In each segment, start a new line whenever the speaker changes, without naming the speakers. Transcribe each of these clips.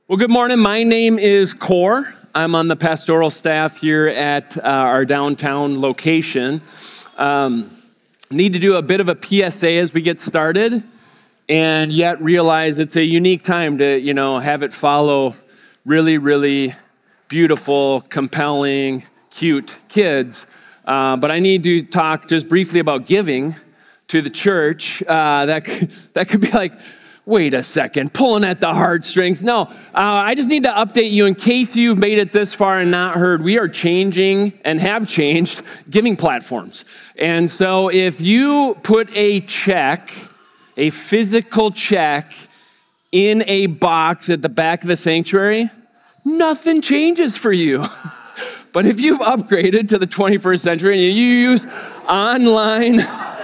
Well, good morning. My name is Core. I'm on the pastoral staff here at our downtown location. Need to do a bit of a PSA as we get started, and yet realize it's a unique time to, have it follow really, really beautiful, compelling, cute kids. But I need to talk just briefly about giving to the church. That could be like, wait a second, pulling at the heartstrings. No, I just need to update you in case you've made it this far and not heard. We are changing and have changed giving platforms. And so if you put a check, a physical check, in a box at the back of the sanctuary, nothing changes for you. But if you've upgraded to the 21st century and you use online,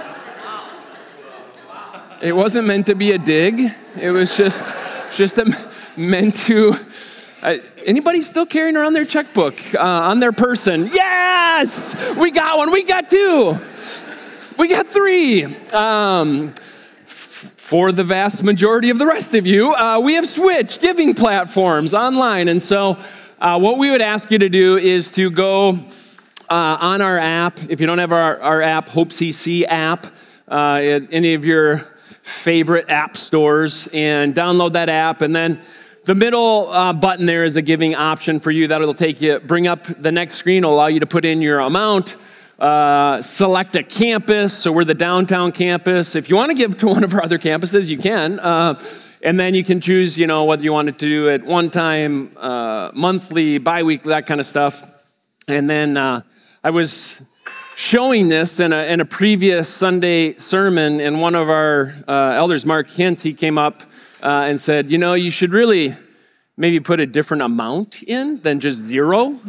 it wasn't meant to be a dig. It was just meant to. Anybody still carrying around their checkbook on their person? Yes, we got one. We got two. We got three. For the vast majority of the rest of you, we have switched giving platforms online, and so what we would ask you to do is to go on our app. If you don't have our app, Hope CC app, any of your favorite app stores, and download that app. And then the middle button there is a giving option for you. That'll take you, bring up the next screen, will allow you to put in your amount, select a campus. So we're the downtown campus. If you want to give to one of our other campuses, you can. And then you can choose, whether you want to do it one time, monthly, bi-weekly, that kind of stuff. And then I was showing this in a previous Sunday sermon, and one of our elders, Mark Hintz, he came up and said, you should really maybe put a different amount in than just zero.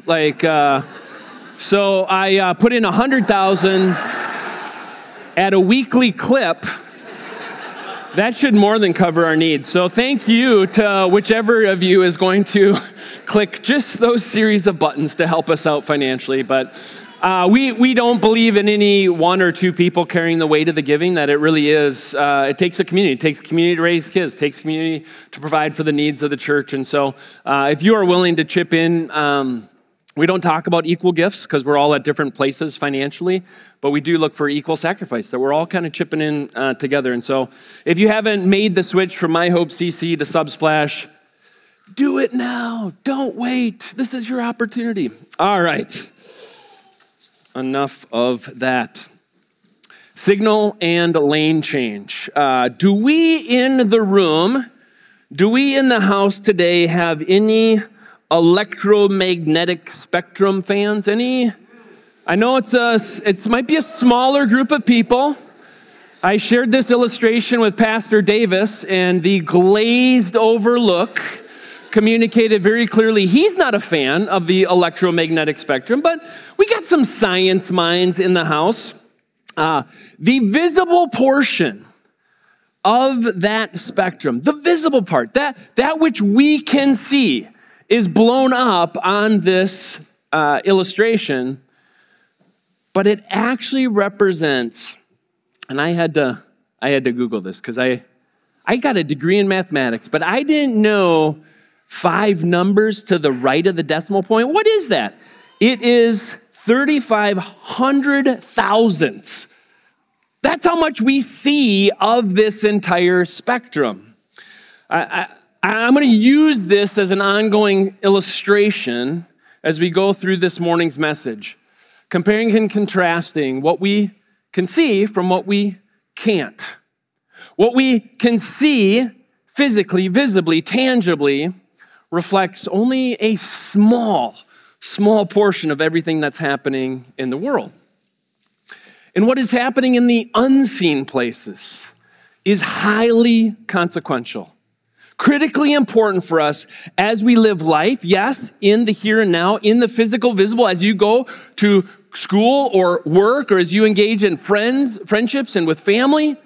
So I put in 100,000 at a weekly clip. That should more than cover our needs. So thank you to whichever of you is going to click just those series of buttons to help us out financially. But we don't believe in any one or two people carrying the weight of the giving, that it really is. It takes a community. It takes a community to raise kids. It takes a community to provide for the needs of the church. And so if you are willing to chip in, we don't talk about equal gifts because we're all at different places financially, but we do look for equal sacrifice, that we're all kind of chipping in together. And so if you haven't made the switch from My Hope CC to Subsplash, do it now. Don't wait. This is your opportunity. All right. Enough of that. Signal and lane change. Do we in the house today have any electromagnetic spectrum fans? Any? I know it might be a smaller group of people. I shared this illustration with Pastor Davis, and the glazed over look communicated very clearly he's not a fan of the electromagnetic spectrum, but we got some science minds in the house. The visible portion of that spectrum, the visible part, that which we can see, is blown up on this illustration, but it actually represents, and I had to Google this because I got a degree in mathematics, but I didn't know 5 numbers to the right of the decimal point. What is that? It is 3,500 thousandths. That's how much we see of this entire spectrum. I'm going to use this as an ongoing illustration as we go through this morning's message, comparing and contrasting what we can see from what we can't. What we can see physically, visibly, tangibly, reflects only a small portion of everything that's happening in the world. And what is happening in the unseen places is highly consequential, critically important for us as we live life, yes, in the here and now, in the physical, visible, as you go to school or work, or as you engage in friendships and with family,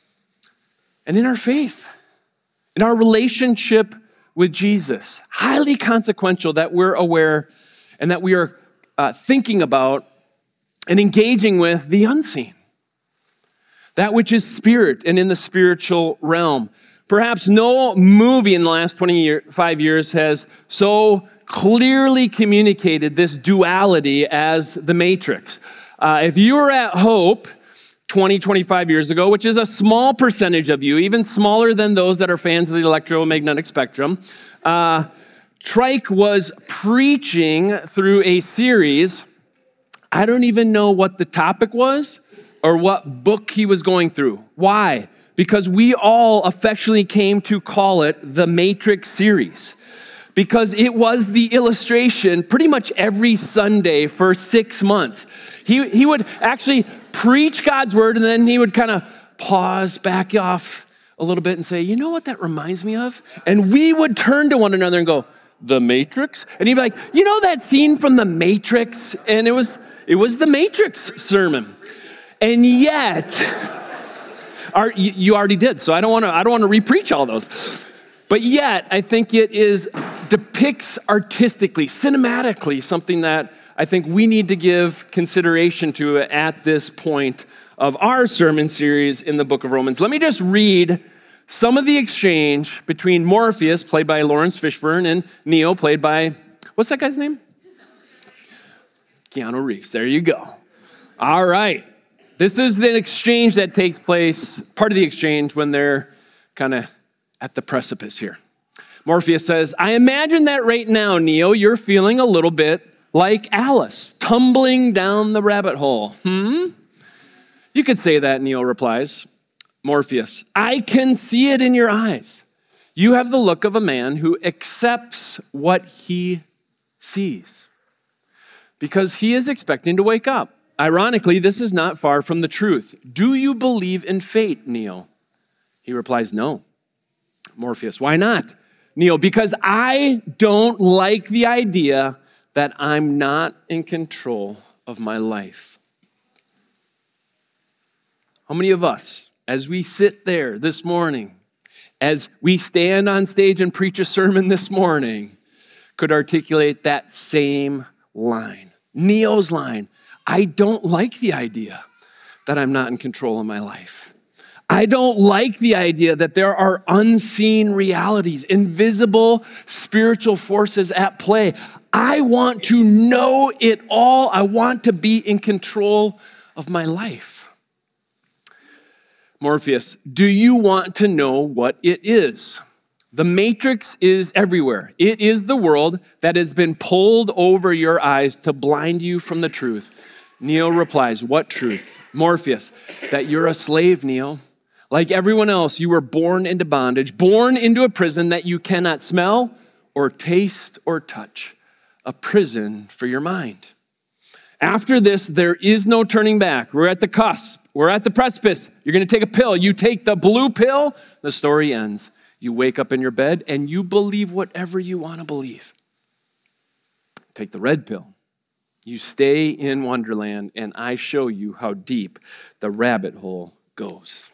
and in our faith, in our relationship with Jesus. Highly consequential that we're aware and that we are thinking about and engaging with the unseen. That which is spirit and in the spiritual realm. Perhaps no movie in the last 25 years has so clearly communicated this duality as The Matrix. If you were at Hope 25 years ago, which is a small percentage of you, even smaller than those that are fans of the electromagnetic spectrum, Trike was preaching through a series. I don't even know what the topic was or what book he was going through. Why? Because we all affectionately came to call it the Matrix series, because it was the illustration pretty much every Sunday for 6 months. He would actually preach God's word, and then he would kind of pause, back off a little bit and say, you know what that reminds me of? And we would turn to one another and go, The Matrix? And he'd be like, you know that scene from The Matrix? And it was the Matrix sermon. And yet, you already did, so I don't want to re-preach all those. But yet, I think it depicts artistically, cinematically, something that I think we need to give consideration to at this point of our sermon series in the book of Romans. Let me just read some of the exchange between Morpheus, played by Lawrence Fishburne, and Neo, played by, what's that guy's name? Keanu Reeves. There you go. All right. This is the exchange that takes place, part of the exchange when they're kind of at the precipice here. Morpheus says, I imagine that right now, Neo, you're feeling a little bit like Alice, tumbling down the rabbit hole. You could say that, Neo replies. Morpheus, I can see it in your eyes. You have the look of a man who accepts what he sees because he is expecting to wake up. Ironically, this is not far from the truth. Do you believe in fate, Neo? He replies, no. Morpheus, why not? Neo, because I don't like the idea that I'm not in control of my life. How many of us, as we sit there this morning, as we stand on stage and preach a sermon this morning, could articulate that same line, Neo's line? I don't like the idea that I'm not in control of my life. I don't like the idea that there are unseen realities, invisible spiritual forces at play. I want to know it all. I want to be in control of my life. Morpheus, do you want to know what it is? The Matrix is everywhere. It is the world that has been pulled over your eyes to blind you from the truth. Neo replies, what truth? Morpheus, that you're a slave, Neo. Like everyone else, you were born into bondage, born into a prison that you cannot smell or taste or touch, a prison for your mind. After this, there is no turning back. We're at the cusp. We're at the precipice. You're going to take a pill. You take the blue pill, the story ends. You wake up in your bed and you believe whatever you want to believe. Take the red pill. You stay in Wonderland, and I show you how deep the rabbit hole goes.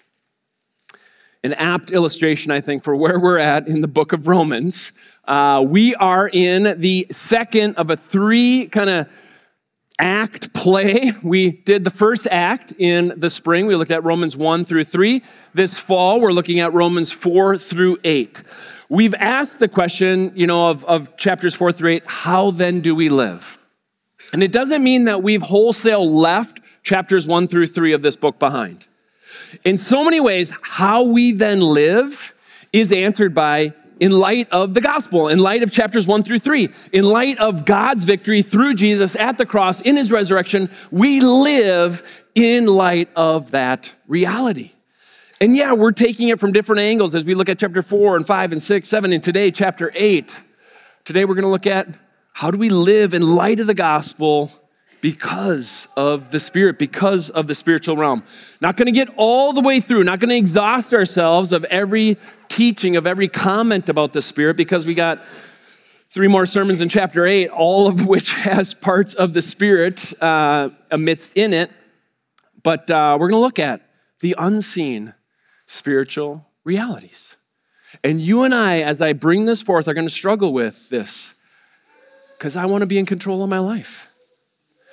An apt illustration, I think, for where we're at in the book of Romans. We are in the second of a 3 kind of act play. We did the first act in the spring. We looked at Romans 1 through 3. This fall, we're looking at Romans 4 through 8. We've asked the question, of chapters 4 through 8, how then do we live? And it doesn't mean that we've wholesale left chapters 1 through 3 of this book behind. In so many ways, how we then live is answered by, in light of the gospel, in light of chapters 1 through 3, in light of God's victory through Jesus at the cross in his resurrection, we live in light of that reality. And yeah, we're taking it from different angles as we look at chapter 4 and 5 and 6, 7, and today, chapter 8. Today, we're going to look at how do we live in light of the gospel because of the Spirit, because of the spiritual realm. Not going to get all the way through, not going to exhaust ourselves of every teaching, of every comment about the Spirit, because we got 3 more sermons in chapter 8, all of which has parts of the Spirit amidst in it. But we're going to look at the unseen spiritual realities. And you and I, as I bring this forth, are going to struggle with this because I want to be in control of my life.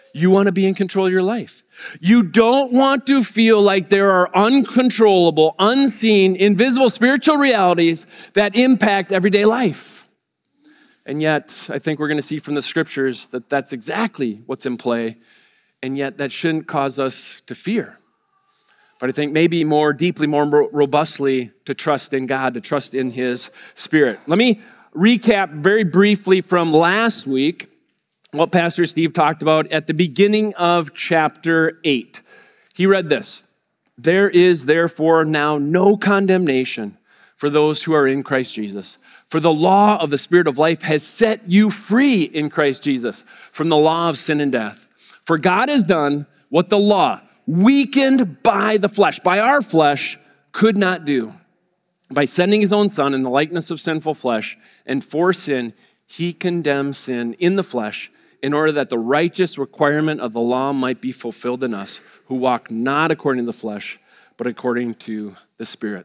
You want to be in control of your life. You don't want to feel like there are uncontrollable, unseen, invisible spiritual realities that impact everyday life. And yet, I think we're going to see from the scriptures that that's exactly what's in play, and yet that shouldn't cause us to fear. But I think maybe more deeply, more robustly, to trust in God, to trust in his Spirit. Let me recap very briefly from last week what Pastor Steve talked about at the beginning of chapter 8. He read this: "There is therefore now no condemnation for those who are in Christ Jesus. For the law of the Spirit of life has set you free in Christ Jesus from the law of sin and death. For God has done what the law, weakened by the flesh, by our flesh, could not do. By sending his own Son in the likeness of sinful flesh, and for sin, he condemned sin in the flesh, in order that the righteous requirement of the law might be fulfilled in us, who walk not according to the flesh, but according to the Spirit."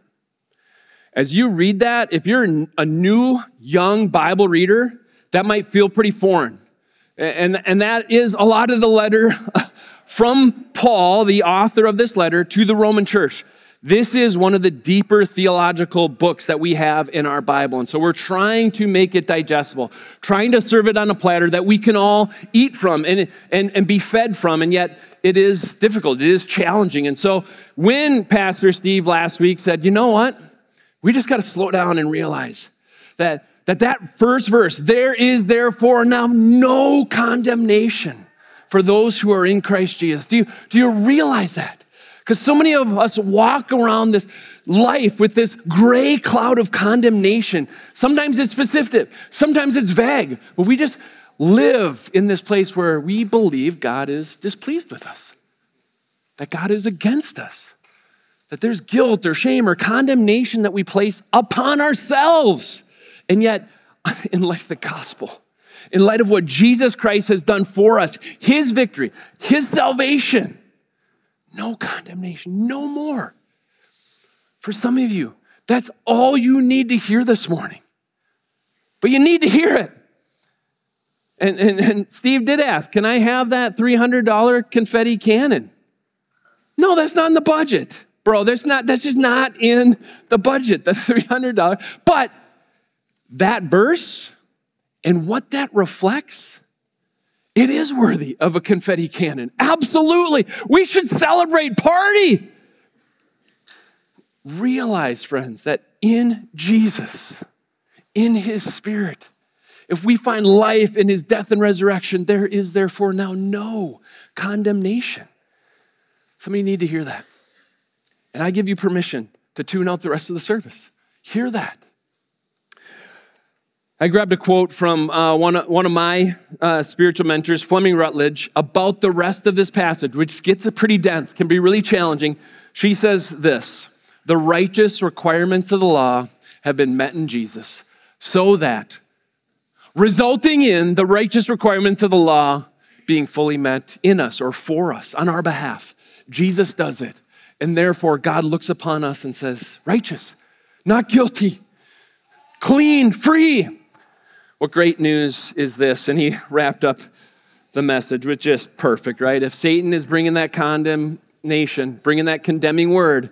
As you read that, if you're a new, young Bible reader, that might feel pretty foreign. And that is a lot of the letter from Paul, the author of this letter, to the Roman church. This is one of the deeper theological books that we have in our Bible. And so we're trying to make it digestible, trying to serve it on a platter that we can all eat from and be fed from. And yet it is difficult. It is challenging. And so when Pastor Steve last week said, you know what? We just got to slow down and realize that first verse, "There is therefore now no condemnation for those who are in Christ Jesus." Do you realize that? Because so many of us walk around this life with this gray cloud of condemnation. Sometimes it's specific, sometimes it's vague, but we just live in this place where we believe God is displeased with us, that God is against us, that there's guilt or shame or condemnation that we place upon ourselves. And yet, in light of the gospel, in light of what Jesus Christ has done for us, his victory, his salvation, no condemnation, no more. For some of you, that's all you need to hear this morning. But you need to hear it. And Steve did ask, can I have that $300 confetti cannon? No, that's not in the budget. Bro, that's just not in the budget, the $300. But that verse and what that reflects, it is worthy of a confetti cannon. Absolutely. We should celebrate, party. Realize, friends, that in Jesus, in his Spirit, if we find life in his death and resurrection, there is therefore now no condemnation. Some of you need to hear that. And I give you permission to tune out the rest of the service. Hear that. I grabbed a quote from one of my spiritual mentors, Fleming Rutledge, about the rest of this passage, which gets pretty dense, can be really challenging. She says this: "The righteous requirements of the law have been met in Jesus, so that, resulting in the righteous requirements of the law being fully met in us or for us on our behalf, Jesus does it. And therefore, God looks upon us and says, righteous, not guilty, clean, free." What great news is this? And he wrapped up the message with just perfect, right? If Satan is bringing that condemnation, bringing that condemning word,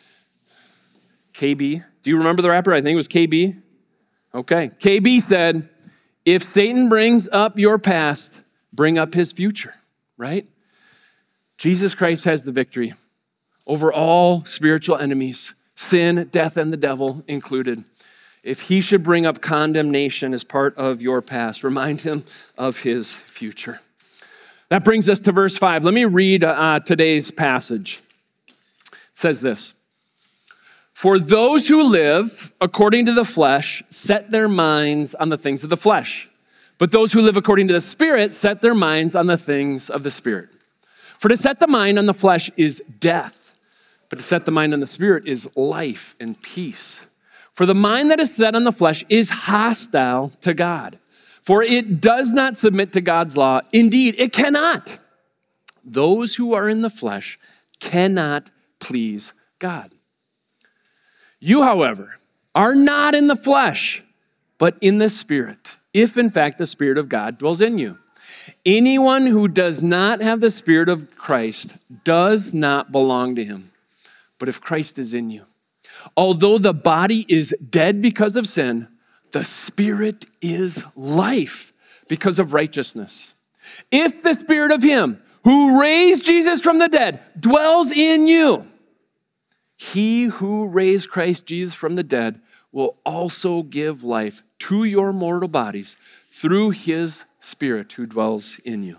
KB, do you remember the rapper? I think it was KB. Okay. KB said, if Satan brings up your past, bring up his future, right? Jesus Christ has the victory over all spiritual enemies, sin, death, and the devil included. If he should bring up condemnation as part of your past, remind him of his future. That brings us to verse 5. Let me read today's passage. It says this: "For those who live according to the flesh set their minds on the things of the flesh, but those who live according to the Spirit set their minds on the things of the Spirit. For to set the mind on the flesh is death, but to set the mind on the Spirit is life and peace. For the mind that is set on the flesh is hostile to God, for it does not submit to God's law. Indeed, it cannot. Those who are in the flesh cannot please God. You, however, are not in the flesh, but in the Spirit, if in fact the Spirit of God dwells in you. Anyone who does not have the Spirit of Christ does not belong to him. But if Christ is in you, although the body is dead because of sin, the Spirit is life because of righteousness. If the Spirit of him who raised Jesus from the dead dwells in you, he who raised Christ Jesus from the dead will also give life to your mortal bodies through his Spirit who dwells in you.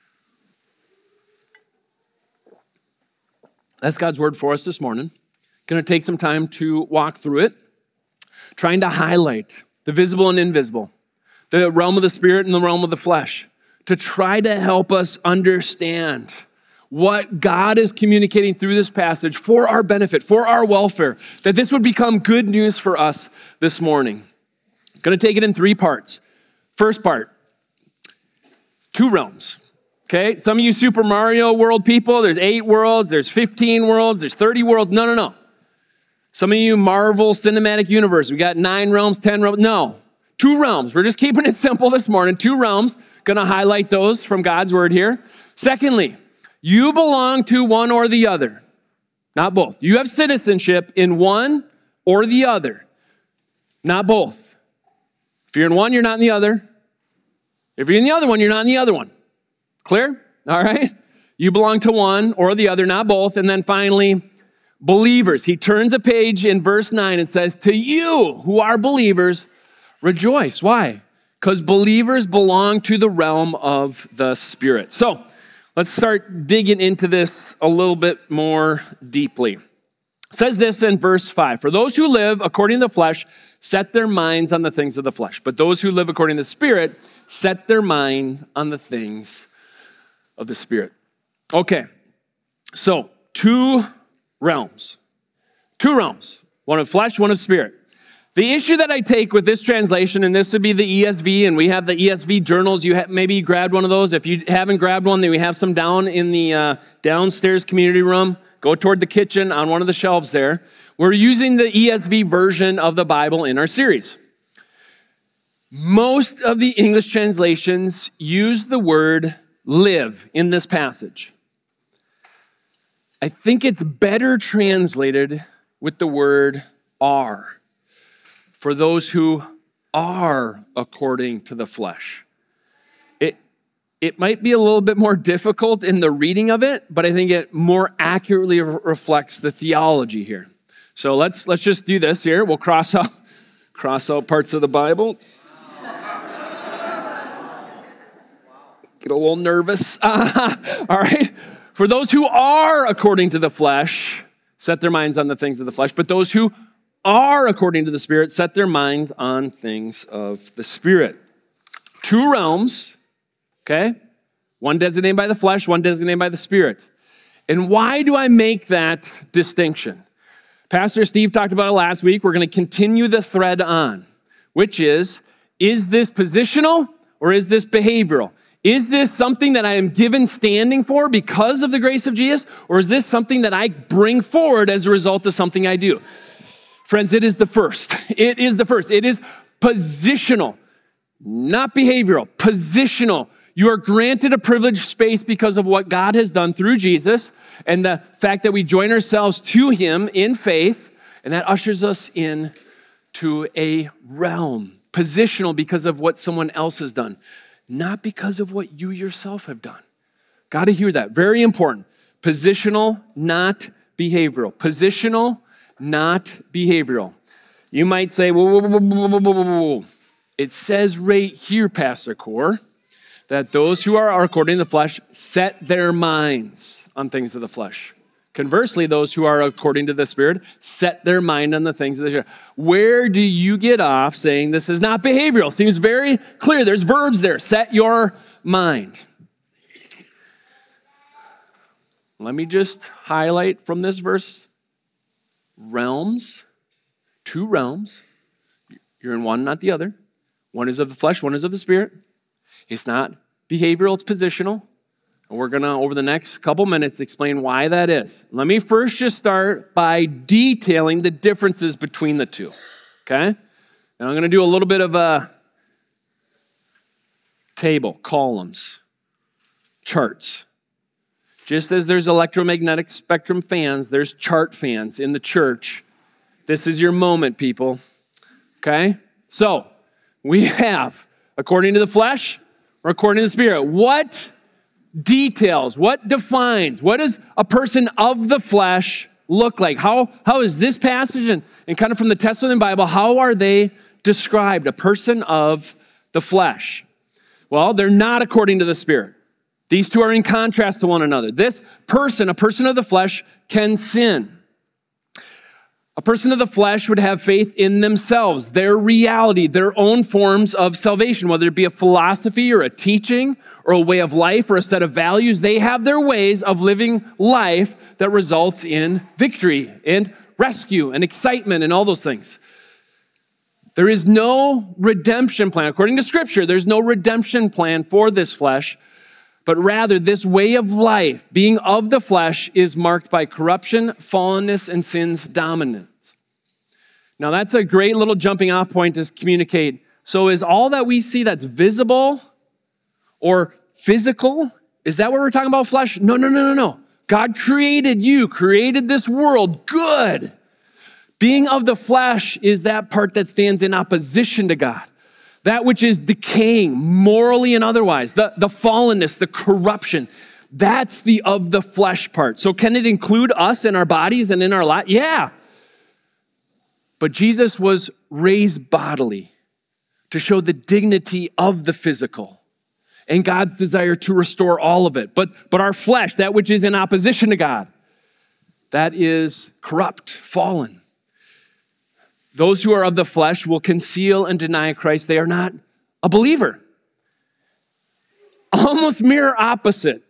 That's God's word for us this morning. Going to take some time to walk through it, trying to highlight the visible and invisible, the realm of the spirit and the realm of the flesh, to try to help us understand what God is communicating through this passage for our benefit, for our welfare, that this would become good news for us this morning. I'm going to take it in 3 parts. First part, 2 realms. Okay, some of you Super Mario World people, there's 8 worlds, there's 15 worlds, there's 30 worlds. No. Some of you Marvel Cinematic Universe, we got 9 realms, 10 realms. No, 2 realms. We're just keeping it simple this morning. 2 realms, gonna highlight those from God's word here. Secondly, you belong to one or the other, not both. You have citizenship in one or the other, not both. If you're in one, you're not in the other. If you're in the other one, you're not in the other one. Clear? All right. You belong to one or the other, not both. And then finally, believers. He turns a page in verse 9 and says, to you who are believers, rejoice. Why? Because believers belong to the realm of the Spirit. So let's start digging into this a little bit more deeply. It says this in verse 5, for those who live according to the flesh set their minds on the things of the flesh, but those who live according to the Spirit set their mind on the things of the Spirit. Okay, so 2 realms. 2 realms, one of flesh, one of spirit. The issue that I take with this translation, and this would be the ESV, and we have the ESV journals. Maybe you grabbed one of those. If you haven't grabbed one, then we have some down in the downstairs community room. Go toward the kitchen on one of the shelves there. We're using the ESV version of the Bible in our series. Most of the English translations use the word live in this passage. I think it's better translated with the word are, for those who are according to the flesh. It might be a little bit more difficult in the reading of it, but I think it more accurately reflects the theology here. So let's just do this here. We'll cross out parts of the Bible. Get a little nervous. All right. For those who are according to the flesh, set their minds on the things of the flesh. But those who are according to the Spirit, set their minds on things of the Spirit. 2 realms, okay? One designated by the flesh, one designated by the Spirit. And why do I make that distinction? Pastor Steve talked about it last week. We're going to continue the thread on, which is this positional or is this behavioral? Is this something that I am given standing for because of the grace of Jesus? Or is this something that I bring forward as a result of something I do? Friends, it is the first. It is the first. It is positional, not behavioral, positional. You are granted a privileged space because of what God has done through Jesus and the fact that we join ourselves to him in faith, and that ushers us in to a realm. Positional because of what someone else has done, not because of what you yourself have done. Got to hear that. Very important. Positional, not behavioral. Positional, not behavioral. You might say, whoa. It says right here, Pastor Core, that those who are according to the flesh set their minds on things of the flesh. Conversely, those who are according to the Spirit set their mind on the things of the Spirit. Where do you get off saying this is not behavioral? Seems very clear. There's verbs there. Set your mind. Let me just highlight from this verse, realms, 2 realms. You're in one, not the other. One is of the flesh, one is of the Spirit. It's not behavioral, it's positional. And we're going to, over the next couple minutes, explain why that is. Let me first just start by detailing the differences between the 2, okay? And I'm going to do a little bit of a table, columns. charts. Just as there's electromagnetic spectrum fans, there's chart fans in the church. This is your moment, people. Okay? So, we have, according to the flesh or according to the spirit, what details, what defines, what does a person of the flesh look like? How is this passage and kind of from the Testament Bible, how are they described? A person of the flesh. Well, they're not according to the spirit. These two are in contrast to one another. This person, a person of the flesh, can sin. A person of the flesh would have faith in themselves, their reality, their own forms of salvation, whether it be a philosophy or a teaching or a way of life or a set of values. They have their ways of living life that results in victory and rescue and excitement and all those things. There is no redemption plan. According to Scripture, there's no redemption plan for this flesh, but rather this way of life, being of the flesh, is marked by corruption, fallenness, and sin's dominance. Now, that's a great little jumping off point to communicate. So is all that we see that's visible or physical, is that what we're talking about, flesh? No. God created you, created this world good. Being of the flesh is that part that stands in opposition to God. That which is decaying morally and otherwise, the fallenness, the corruption. That's the of the flesh part. So can it include us in our bodies and in our life? Yeah. But Jesus was raised bodily to show the dignity of the physical and God's desire to restore all of it. But our flesh, that which is in opposition to God, that is corrupt, fallen. Those who are of the flesh will conceal and deny Christ. They are not a believer. Almost mirror opposite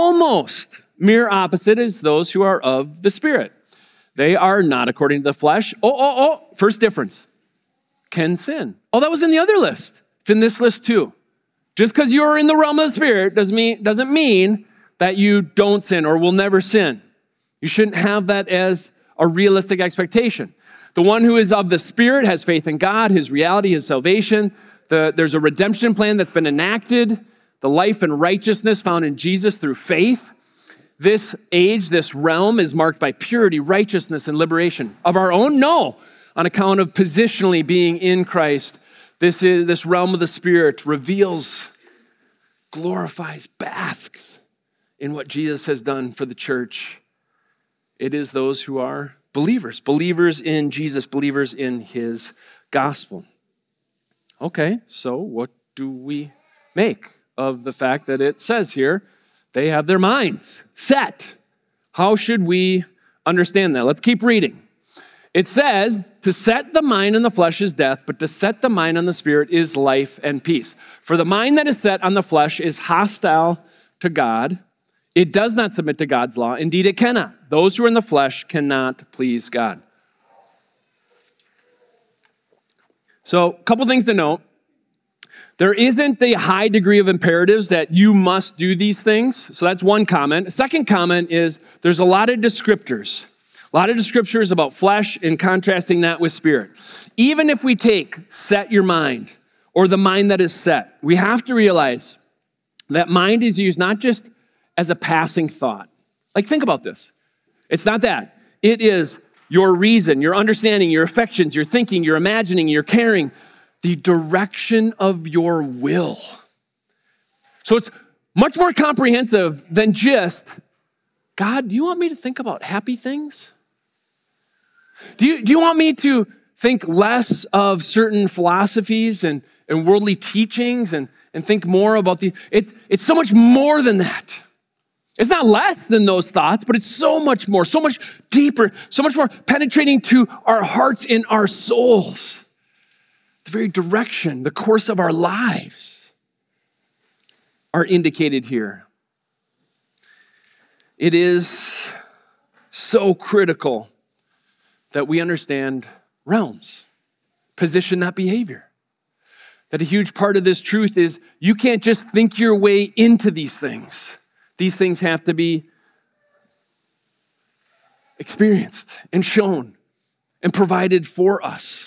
is those who are of the Spirit. They are not according to the flesh. First difference, can sin. Oh, that was in the other list. It's in this list too. Just because you're in the realm of the Spirit doesn't mean that you don't sin or will never sin. You shouldn't have that as a realistic expectation. The one who is of the Spirit has faith in God, his reality, his salvation. There's a redemption plan that's been enacted, the life and righteousness found in Jesus through faith. This age, this realm is marked by purity, righteousness, and liberation. Of our own? No. On account of positionally being in Christ, this realm of the Spirit reveals, glorifies, basks in what Jesus has done for the church. It is those who are believers in Jesus, believers in his gospel. Okay, so what do we make of the fact that it says here, they have their minds set? How should we understand that? Let's keep reading. It says, to set the mind on the flesh is death, but to set the mind on the Spirit is life and peace. For the mind that is set on the flesh is hostile to God. It does not submit to God's law. Indeed, it cannot. Those who are in the flesh cannot please God. So, a couple things to note. There isn't the high degree of imperatives that you must do these things. So that's one comment. Second comment is there's a lot of descriptors. A lot of descriptors about flesh and contrasting that with spirit. Even if we take set your mind or the mind that is set, we have to realize that mind is used not just as a passing thought. Like, think about this. It's not that. It is your reason, your understanding, your affections, your thinking, your imagining, your caring, the direction of your will. So it's much more comprehensive than just, God, do you want me to think about happy things? Do you want me to think less of certain philosophies and worldly teachings and think more about it's so much more than that. It's not less than those thoughts, but it's so much more, so much deeper, so much more penetrating to our hearts and our souls. The very direction, the course of our lives are indicated here. It is so critical that we understand realms, position, not behavior. That a huge part of this truth is you can't just think your way into these things. These things have to be experienced and shown and provided for us.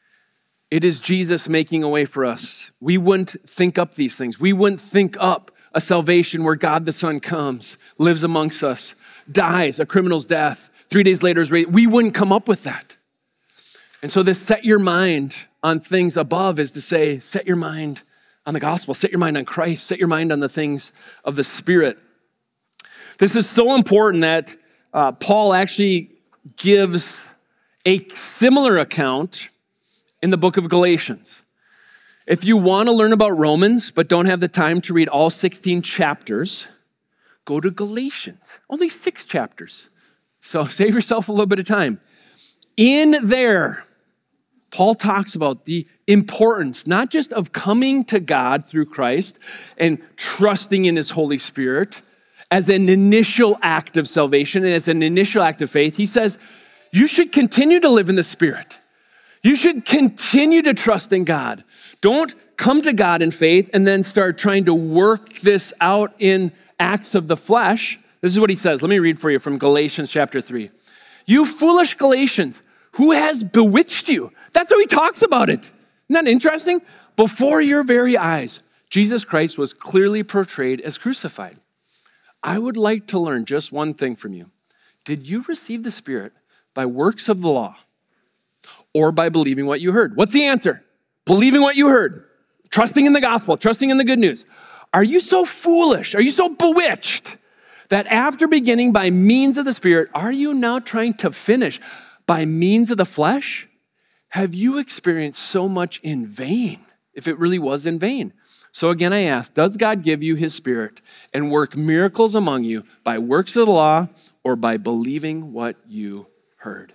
It is Jesus making a way for us. We wouldn't think up these things. We wouldn't think up a salvation where God the Son comes, lives amongst us, dies a criminal's death, 3 days later is raised. We wouldn't come up with that. And so this set your mind on things above is to say, set your mind on the gospel, set your mind on Christ, set your mind on the things of the Spirit. This is so important that Paul actually gives a similar account in the book of Galatians. If you want to learn about Romans, but don't have the time to read all 16 chapters, go to Galatians, only 6 chapters. So save yourself a little bit of time. In there, Paul talks about the importance, not just of coming to God through Christ and trusting in his Holy Spirit as an initial act of salvation and as an initial act of faith. He says, you should continue to live in the Spirit. You should continue to trust in God. Don't come to God in faith and then start trying to work this out in acts of the flesh. This is what he says. Let me read for you from Galatians chapter 3. You foolish Galatians, who has bewitched you? That's how he talks about it. Isn't that interesting? Before your very eyes, Jesus Christ was clearly portrayed as crucified. I would like to learn just one thing from you. Did you receive the Spirit by works of the law or by believing what you heard? What's the answer? Believing what you heard. Trusting in the gospel, trusting in the good news. Are you so foolish? Are you so bewitched that after beginning by means of the Spirit, are you now trying to finish by means of the flesh? Have you experienced so much in vain, if it really was in vain? So again, I ask, does God give you his Spirit and work miracles among you by works of the law or by believing what you heard?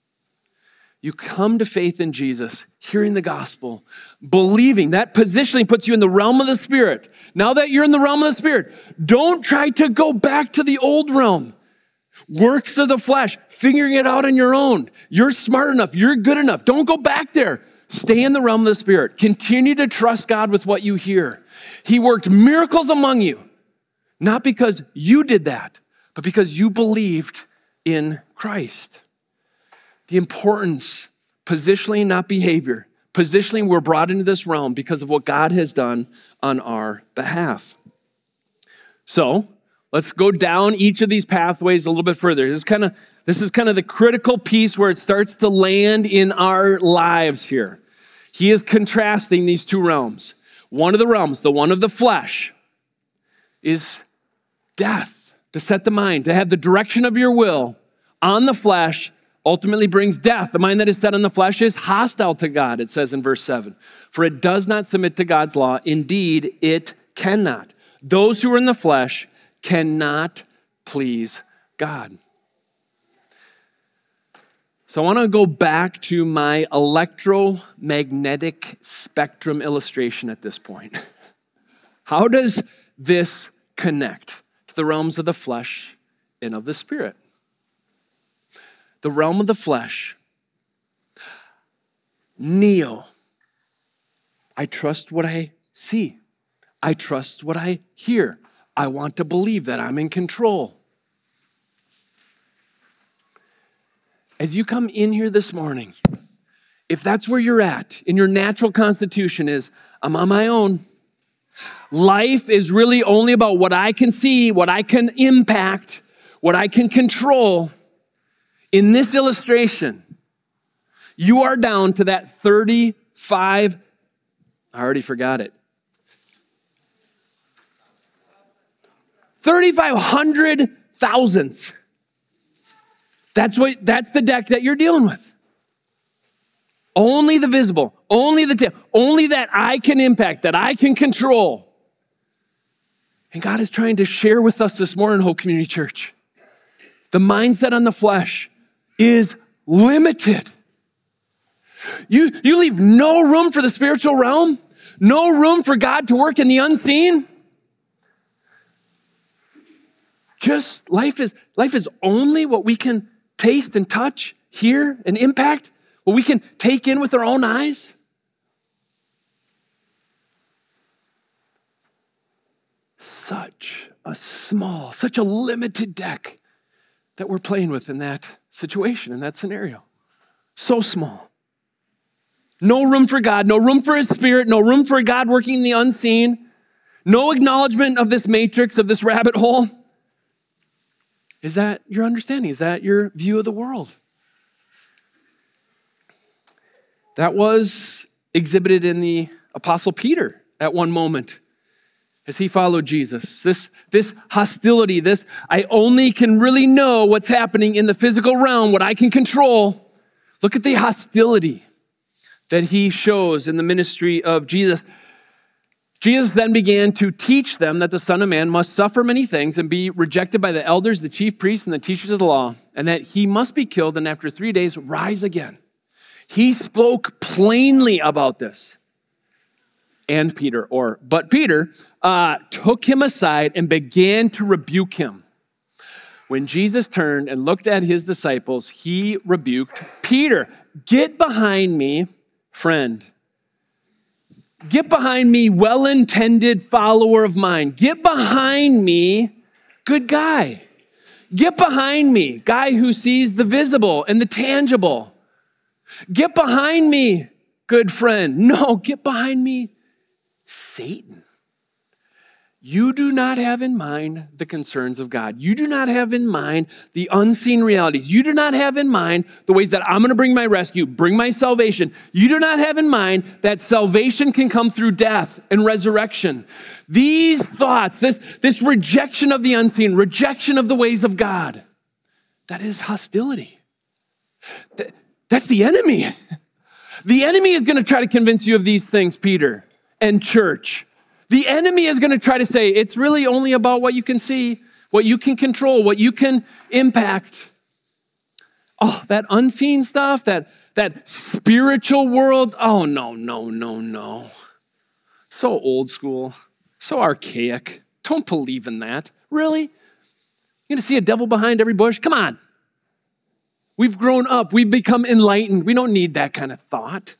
You come to faith in Jesus, hearing the gospel, believing. That positioning puts you in the realm of the Spirit. Now that you're in the realm of the Spirit, don't try to go back to the old realm. Works of the flesh, figuring it out on your own. You're smart enough. You're good enough. Don't go back there. Stay in the realm of the Spirit. Continue to trust God with what you hear. He worked miracles among you, not because you did that, but because you believed in Christ. The importance, positionally, not behavior. Positionally, we're brought into this realm because of what God has done on our behalf. So let's go down each of these pathways a little bit further. This is kind of the critical piece where it starts to land in our lives here. He is contrasting these two realms. One of the realms, the one of the flesh, is death, to set the mind, to have the direction of your will on the flesh ultimately brings death. The mind that is set on the flesh is hostile to God, it says in verse 7. For it does not submit to God's law. Indeed, it cannot. Those who are in the flesh cannot please God. So I want to go back to my electromagnetic spectrum illustration at this point. How does this connect to the realms of the flesh and of the Spirit? The realm of the flesh, neo. I trust what I see. I trust what I hear. I want to believe that I'm in control. As you come in here this morning, if that's where you're at, in your natural constitution is, I'm on my own. Life is really only about what I can see, what I can impact, what I can control. In this illustration, you are down to that 35, I already forgot it. 3,500 thousandths. That's the deck that you're dealing with. Only the visible, only only that I can impact, that I can control. And God is trying to share with us this morning, Hope Community Church. The mindset on the flesh is limited. You leave no room for the spiritual realm, no room for God to work in the unseen. Just life is only what we can taste and touch, hear and impact, what we can take in with our own eyes. Such a limited deck that we're playing with in that situation, in that scenario. So small. No room for God, no room for his Spirit, no room for God working in the unseen. no acknowledgement of this matrix, of this rabbit hole? Is that your understanding? Is that your view of the world? That was exhibited in the Apostle Peter at one moment as he followed Jesus. This hostility, this I only can really know what's happening in the physical realm, what I can control. Look at the hostility that he shows in the ministry of Jesus. Jesus then began to teach them that the Son of Man must suffer many things and be rejected by the elders, the chief priests, and the teachers of the law, and that he must be killed and after 3 days rise again. He spoke plainly about this. But Peter took him aside and began to rebuke him. When Jesus turned and looked at his disciples, he rebuked Peter. Get behind me, friend. Get behind me, well-intended follower of mine. Get behind me, good guy. Get behind me, guy who sees the visible and the tangible. Get behind me, good friend. No, get behind me, Satan. You do not have in mind the concerns of God. You do not have in mind the unseen realities. You do not have in mind the ways that I'm going to bring my rescue, bring my salvation. You do not have in mind that salvation can come through death and resurrection. These thoughts, this rejection of the unseen, rejection of the ways of God, that is hostility. That's the enemy. The enemy is going to try to convince you of these things, Peter and church. The enemy is going to try to say, it's really only about what you can see, what you can control, what you can impact. Oh, that unseen stuff, that spiritual world. Oh, no. So old school, so archaic. Don't believe in that. Really? You're going to see a devil behind every bush? Come on. We've grown up. We've become enlightened. We don't need that kind of thought.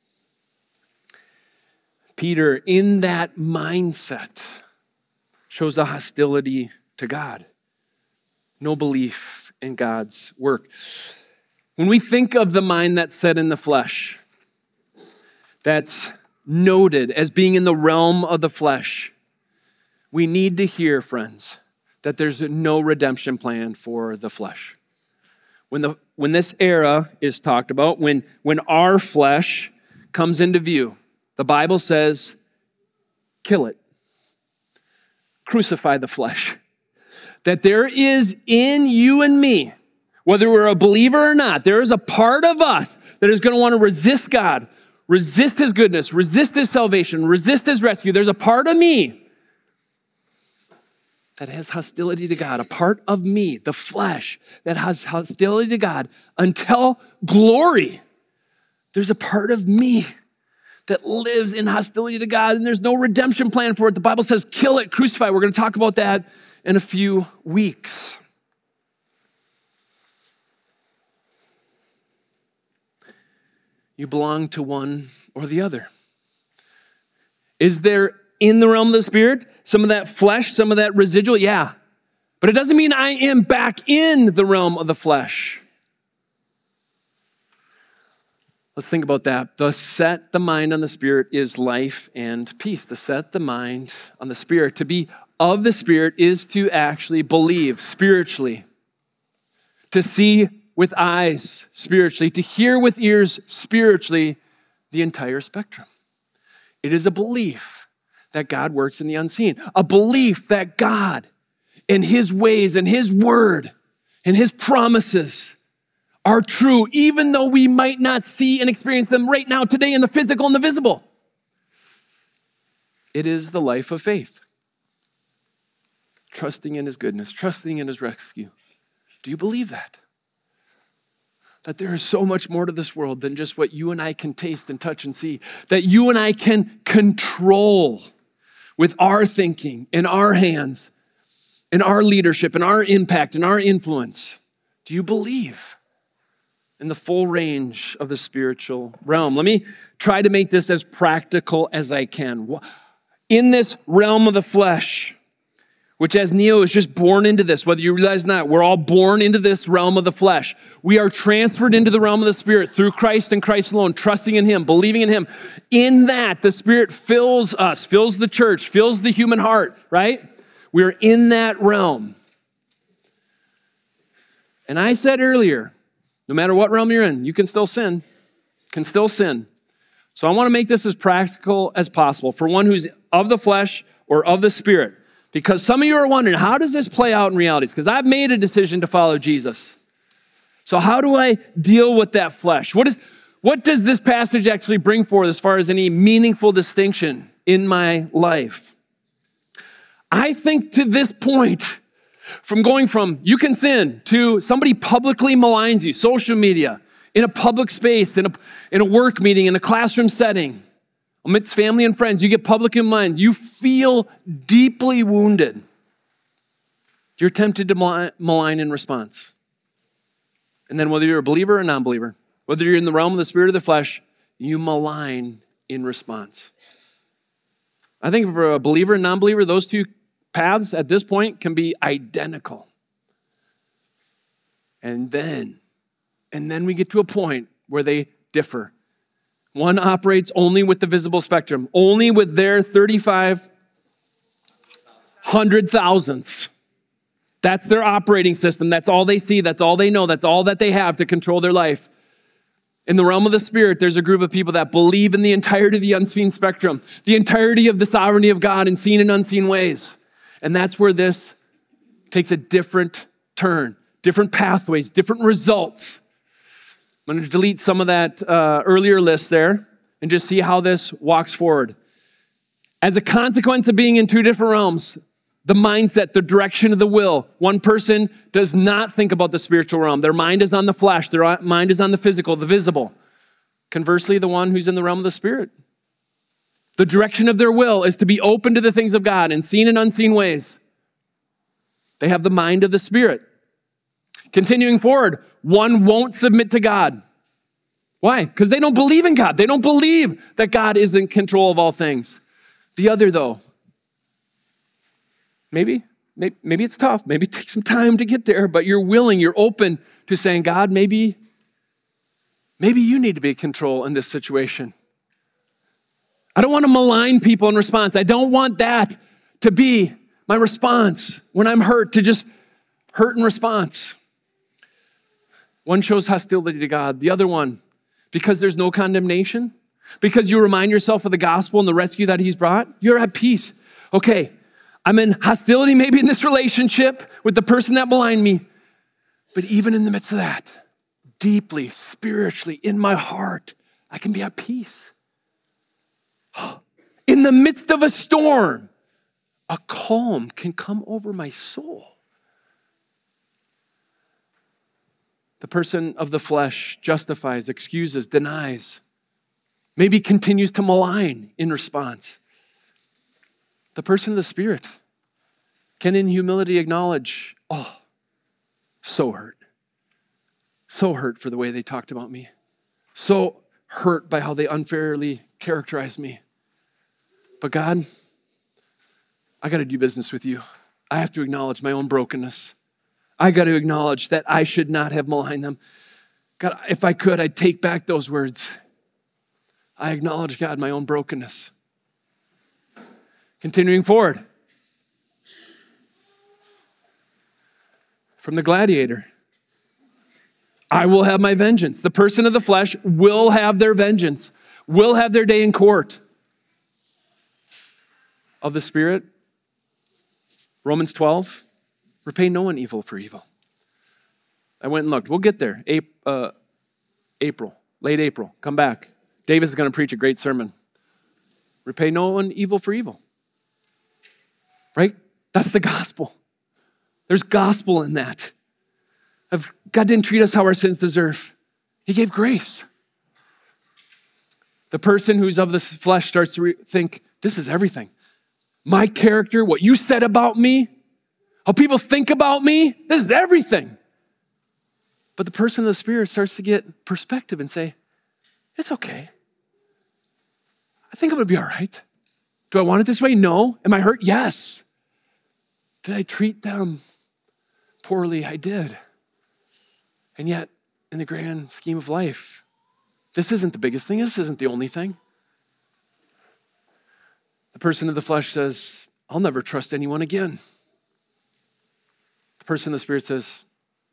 Peter, in that mindset, shows a hostility to God. No belief in God's work. When we think of the mind that's set in the flesh, that's noted as being in the realm of the flesh, we need to hear, friends, that there's no redemption plan for the flesh. When this era is talked about, when our flesh comes into view, the Bible says, kill it. Crucify the flesh. That there is in you and me, whether we're a believer or not, there is a part of us that is going to want to resist God, resist his goodness, resist his salvation, resist his rescue. There's a part of me that has hostility to God, a part of me, the flesh, that has hostility to God until glory. There's a part of me that lives in hostility to God, and there's no redemption plan for it. The Bible says, kill it, crucify. We're going to talk about that in a few weeks. You belong to one or the other. Is there in the realm of the Spirit some of that flesh, some of that residual? Yeah. But it doesn't mean I am back in the realm of the flesh. Let's think about that. To set the mind on the Spirit is life and peace. To set the mind on the Spirit, to be of the Spirit, is to actually believe spiritually, to see with eyes spiritually, to hear with ears spiritually, the entire spectrum. It is a belief that God works in the unseen, a belief that God and his ways and his word and his promises are true, even though we might not see and experience them right now, today, in the physical and the visible. It is the life of faith. Trusting in his goodness, trusting in his rescue. Do you believe that? That there is so much more to this world than just what you and I can taste and touch and see, that you and I can control with our thinking, in our hands, in our leadership, in our impact, in our influence. Do you believe in the full range of the spiritual realm? Let me try to make this as practical as I can. In this realm of the flesh, which as Neo is just born into this, whether you realize or not, we're all born into this realm of the flesh. We are transferred into the realm of the Spirit through Christ and Christ alone, trusting in him, believing in him. In that, the Spirit fills us, fills the church, fills the human heart, right? We're in that realm. And I said earlier, no matter what realm you're in, you can still sin. So I want to make this as practical as possible for one who's of the flesh or of the Spirit. Because some of you are wondering, how does this play out in realities? Because I've made a decision to follow Jesus. So how do I deal with that flesh? What does this passage actually bring forth as far as any meaningful distinction in my life? I think to this point, from going from you can sin to somebody publicly maligns you, social media, in a public space, in a work meeting, in a classroom setting, amidst family and friends, you get public in mind, you feel deeply wounded. You're tempted to malign in response. And then whether you're a believer or a non-believer, whether you're in the realm of the spirit or the flesh, you malign in response. I think for a believer and non-believer, those two paths at this point can be identical. And then we get to a point where they differ. One operates only with the visible spectrum, only with their 3,500 thousandths. That's their operating system. That's all they see. That's all they know. That's all that they have to control their life. In the realm of the Spirit, there's a group of people that believe in the entirety of the unseen spectrum, the entirety of the sovereignty of God in seen and unseen ways. And that's where this takes a different turn, different pathways, different results. I'm going to delete some of that earlier list there and just see how this walks forward. As a consequence of being in two different realms, the mindset, the direction of the will, one person does not think about the spiritual realm. Their mind is on the flesh. Their mind is on the physical, the visible. Conversely, the one who's in the realm of the Spirit, the direction of their will is to be open to the things of God in seen and unseen ways. They have the mind of the Spirit. Continuing forward, one won't submit to God. Why? Because they don't believe in God. They don't believe that God is in control of all things. The other, though, maybe it's tough. Maybe it takes some time to get there, but you're willing, you're open to saying, God, maybe you need to be in control in this situation. I don't want to malign people in response. I don't want that to be my response when I'm hurt, to just hurt in response. One shows hostility to God. The other one, because there's no condemnation, because you remind yourself of the gospel and the rescue that he's brought, you're at peace. Okay, I'm in hostility maybe in this relationship with the person that maligned me, but even in the midst of that, deeply, spiritually, in my heart, I can be at peace. In the midst of a storm, a calm can come over my soul. The person of the flesh justifies, excuses, denies, maybe continues to malign in response. The person of the Spirit can in humility acknowledge, so hurt for the way they talked about me, so hurt by how they unfairly characterized me. But God, I got to do business with you. I have to acknowledge my own brokenness. I got to acknowledge that I should not have maligned them. God, if I could, I'd take back those words. I acknowledge, God, my own brokenness. Continuing forward. From the gladiator. I will have my vengeance. The person of the flesh will have their vengeance, will have their day in court. Of the Spirit, Romans 12, repay no one evil for evil. I went and looked. We'll get there. April, late April. Come back. Davis is going to preach a great sermon. Repay no one evil for evil. Right? That's the gospel. There's gospel in that. God didn't treat us how our sins deserve. He gave grace. The person who's of the flesh starts to think, this is everything. My character, what you said about me, how people think about me, this is everything. But the person of the Spirit starts to get perspective and say, it's okay. I think I'm going to be all right. Do I want it this way? No. Am I hurt? Yes. Did I treat them poorly? I did. And yet, in the grand scheme of life, this isn't the biggest thing. This isn't the only thing. The person of the flesh says, I'll never trust anyone again. The person of the Spirit says,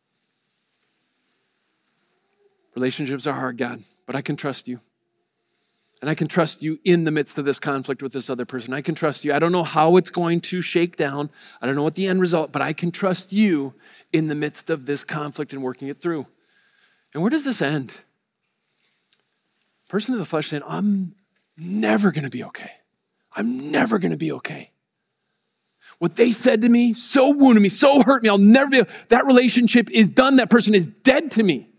relationships are hard, God, but I can trust you. And I can trust you in the midst of this conflict with this other person. I can trust you. I don't know how it's going to shake down. I don't know what the end result, but I can trust you in the midst of this conflict and working it through. And where does this end? Person of the flesh saying, I'm never going to be okay. I'm never going to be okay. What they said to me so wounded me, so hurt me. I'll never be, that relationship is done. That person is dead to me.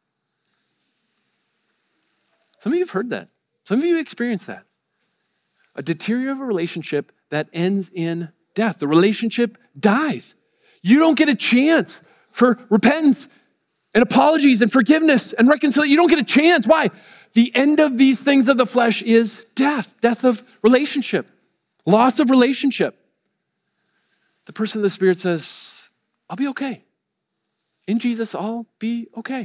Some of you have heard that. Some of you experienced that. A deteriorative relationship that ends in death. The relationship dies. You don't get a chance for repentance and apologies and forgiveness and reconciliation. You don't get a chance. Why? The end of these things of the flesh is death. Death of relationship. Loss of relationship. The person of the Spirit says, I'll be okay. In Jesus, I'll be okay.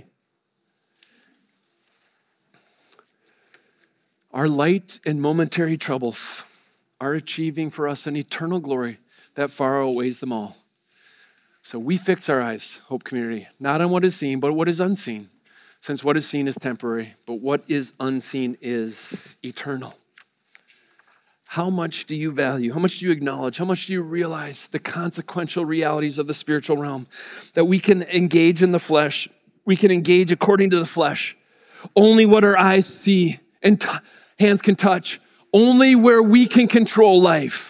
Our light and momentary troubles are achieving for us an eternal glory that far outweighs them all. So we fix our eyes, Hope Community, not on what is seen, but what is unseen. Since what is seen is temporary, but what is unseen is eternal. How much do you value? How much do you acknowledge? How much do you realize the consequential realities of the spiritual realm? That we can engage in the flesh. We can engage according to the flesh. Only what our eyes see and hands can touch. Only where we can control life.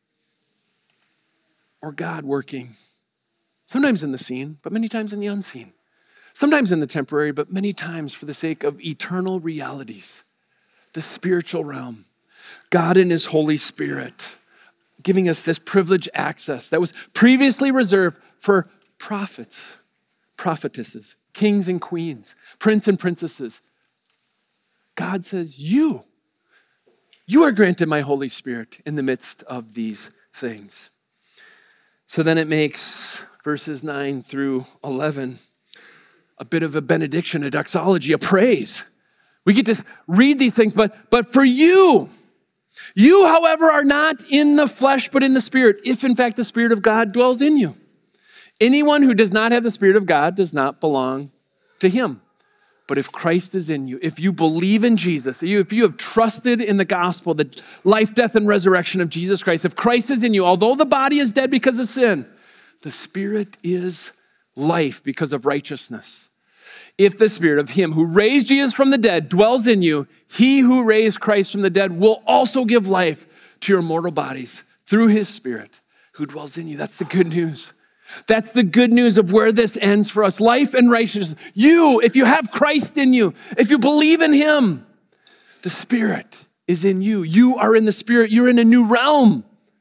Or God working. Sometimes in the seen, but many times in the unseen. Sometimes in the temporary, but many times for the sake of eternal realities. The spiritual realm. God in his Holy Spirit giving us this privileged access that was previously reserved for prophets, prophetesses, kings and queens, prince and princesses. God says, you are granted my Holy Spirit in the midst of these things. So then it makes verses 9 through 11 a bit of a benediction, a doxology, a praise. We get to read these things, but for you, however, are not in the flesh, but in the Spirit, if in fact the Spirit of God dwells in you. Anyone who does not have the Spirit of God does not belong to him. But if Christ is in you, if you believe in Jesus, if you have trusted in the gospel, the life, death, and resurrection of Jesus Christ, if Christ is in you, although the body is dead because of sin, the Spirit is life because of righteousness. If the Spirit of him who raised Jesus from the dead dwells in you, he who raised Christ from the dead will also give life to your mortal bodies through his Spirit who dwells in you. That's the good news. That's the good news of where this ends for us. Life and righteousness. You, if you have Christ in you, if you believe in him, the Spirit is in you. You are in the Spirit. You're in a new realm.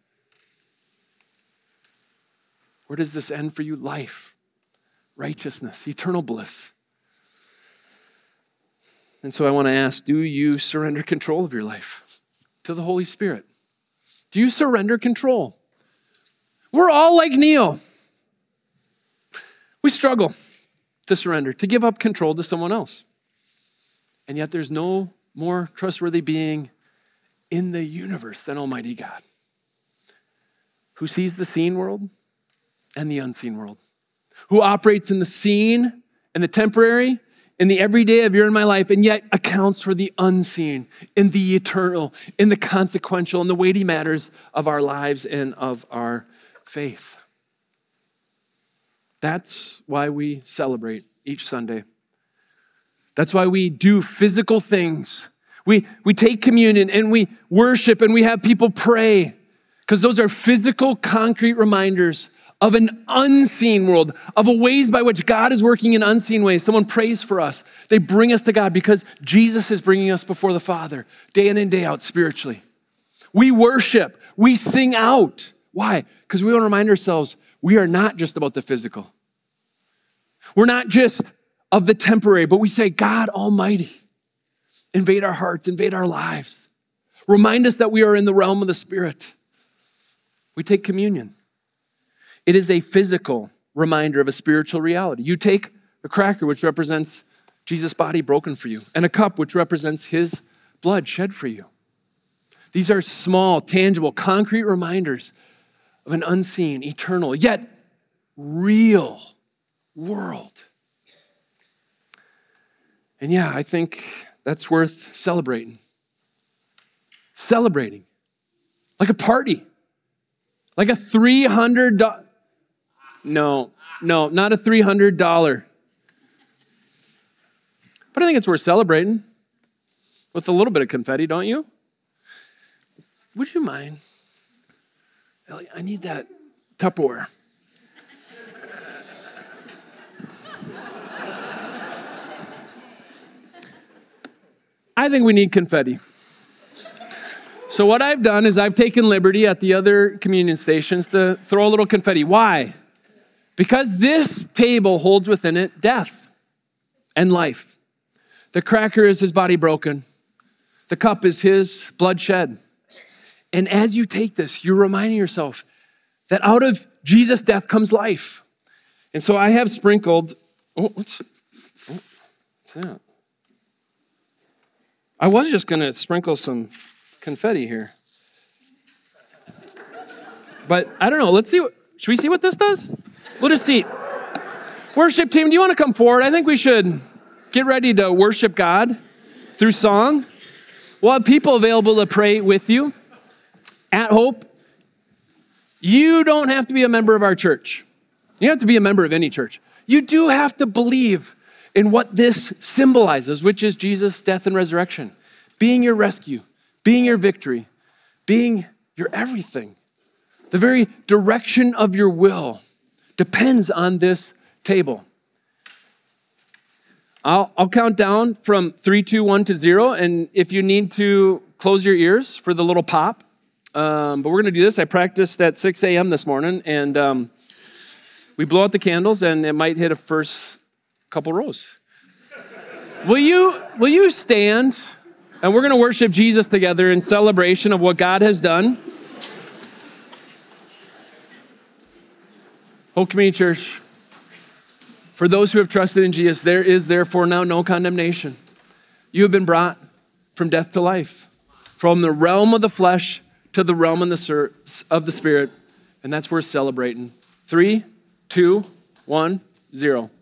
Where does this end for you? Life, righteousness, eternal bliss. And so I want to ask, do you surrender control of your life to the Holy Spirit? Do you surrender control? We're all like Neo. We struggle to surrender, to give up control to someone else. And yet there's no more trustworthy being in the universe than Almighty God, who sees the seen world and the unseen world, who operates in the seen and the temporary, in the everyday of your and my life, and yet accounts for the unseen, in the eternal, in the consequential, in the weighty matters of our lives and of our faith. That's why we celebrate each Sunday. That's why we do physical things. We take communion and we worship and we have people pray, because those are physical, concrete reminders of an unseen world, of a ways by which God is working in unseen ways. Someone prays for us. They bring us to God because Jesus is bringing us before the Father day in and day out spiritually. We worship. We sing out. Why? Because we want to remind ourselves we are not just about the physical. We're not just of the temporary, but we say, God Almighty, invade our hearts, invade our lives. Remind us that we are in the realm of the Spirit. We take communion. It is a physical reminder of a spiritual reality. You take a cracker, which represents Jesus' body broken for you, and a cup, which represents his blood shed for you. These are small, tangible, concrete reminders of an unseen, eternal, yet real world. And yeah, I think that's worth celebrating. Celebrating. Like a party. Like a $300. No, not a $300. But I think it's worth celebrating with a little bit of confetti, don't you? Would you mind? Ellie, I need that Tupperware. I think we need confetti. So what I've done is I've taken liberty at the other communion stations to throw a little confetti. Why? Because this table holds within it death and life. The cracker is his body broken. The cup is his blood shed. And as you take this, you're reminding yourself that out of Jesus' death comes life. And so I have sprinkled, what's that? I was just gonna sprinkle some confetti here. But I don't know, should we see what this does? We'll just see. Worship team, do you wanna come forward? I think we should get ready to worship God through song. We'll have people available to pray with you. At Hope, you don't have to be a member of our church. You don't have to be a member of any church. You do have to believe in what this symbolizes, which is Jesus' death and resurrection, being your rescue, being your victory, being your everything. The very direction of your will depends on this table. I'll count down from 3, 2, 1 to 0, and if you need to close your ears for the little pop, but we're gonna do this. I practiced at 6 a.m. this morning, and we blow out the candles, and it might hit a first couple rows. Will you stand? And we're gonna worship Jesus together in celebration of what God has done. Hope Community Church, for those who have trusted in Jesus, there is therefore now no condemnation. You have been brought from death to life, from the realm of the flesh to the realm of the spirit, and that's worth celebrating. 3, 2, 1, 0.